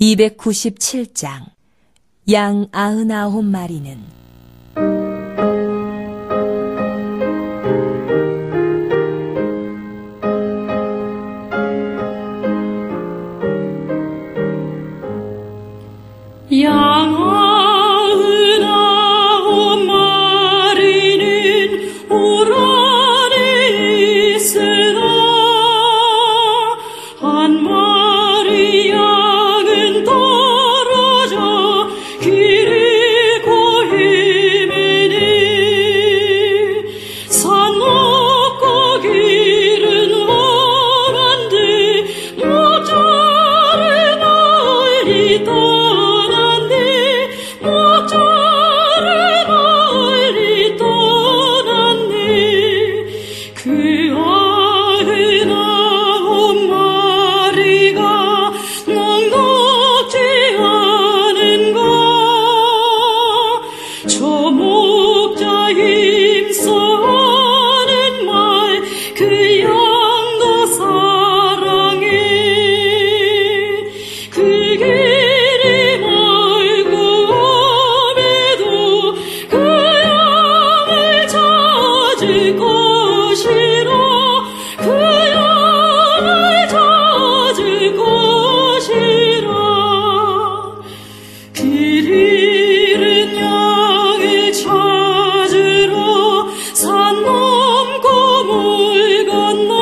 297장 양 99마리는 양 99마리는 올 안에 있으나 한 마리 양은 떨어져 길이 고히매니 산 높고 길은 험한데 목자를 멀리 떠났네. 목자를 멀리 떠났네. 그 99마리가 넉넉지 않은가. 저 목자 힘써하는 말 그 양도 사랑해. 그 길이 멀고 험해도 그 양을 찾을 것이라. 그 양을 찾을 것이라. 길 잃은 양을 찾으러 산 넘고 물 건너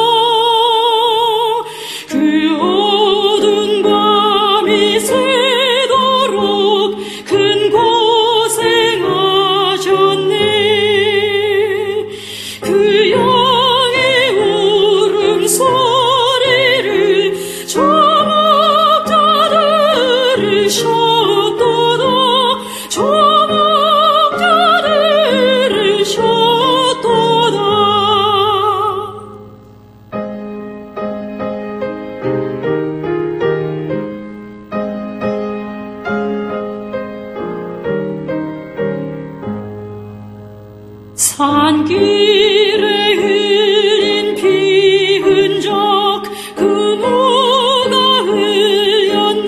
그 어두운 밤이 새도록 큰 고생하셨네. 그 양의 울음소리를 저 목자 들으셨도다. 저 목자 들으셨도다. 산길에 흘린 피 흔적 그 누가 흘렸나.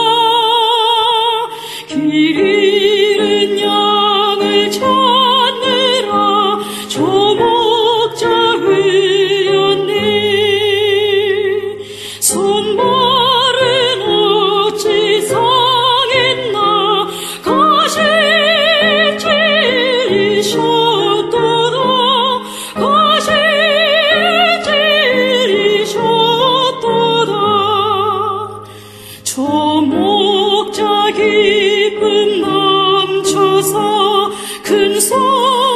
길 잃은 양을 찾느라 저 목자 흘렸네. 손발은 어찌 상했나. 가시 찔리셨도다. 가시 찔리셨도다. 저 목자 기쁨 넘쳐서 큰 소리